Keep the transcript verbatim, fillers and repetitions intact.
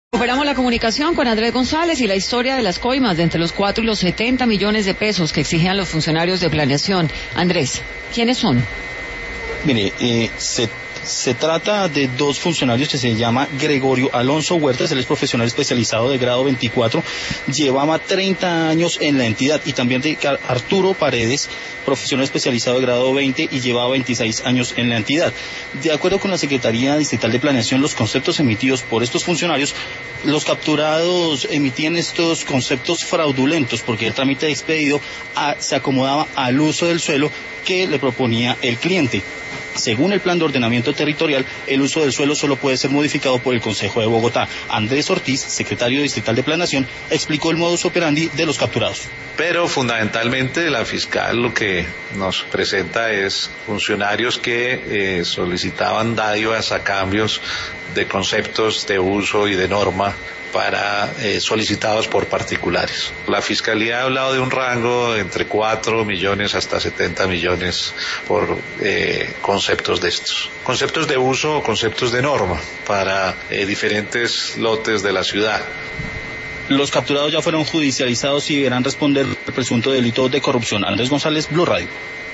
Recuperamos la comunicación con Andrés González y la historia de las coimas de entre los cuatro y los setenta millones de pesos que exigían los funcionarios de planeación. Andrés, ¿quiénes son? Mire, eh, se, se trata de dos funcionarios que se llama Gregorio Alonso Huertas, él es profesional especializado de grado veinticuatro, llevaba treinta años en la entidad, y también de Arturo Paredes, profesional especializado de grado veinte y llevaba veintiséis años en la entidad. De acuerdo con la Secretaría Distrital de Planeación, los conceptos emitidos por estos funcionarios, los capturados emitían estos conceptos fraudulentos porque el trámite expedido a, se acomodaba al uso del suelo que le proponía el cliente. Según el Plan de Ordenamiento Territorial, el uso del suelo solo puede ser modificado por el Consejo de Bogotá. Andrés Ortiz, secretario distrital de Planeación, explicó el modus operandi de los capturados. Pero fundamentalmente la fiscal lo que nos presenta es funcionarios que eh, solicitaban dádivas a cambios de conceptos de uso y de norma para eh, solicitados por particulares. La Fiscalía ha hablado de un rango entre cuatro millones hasta setenta millones por eh, conceptos de estos. Conceptos de uso o conceptos de norma para eh, diferentes lotes de la ciudad. Los capturados ya fueron judicializados y deberán responder el presunto delito de corrupción. Andrés González, Blue Radio.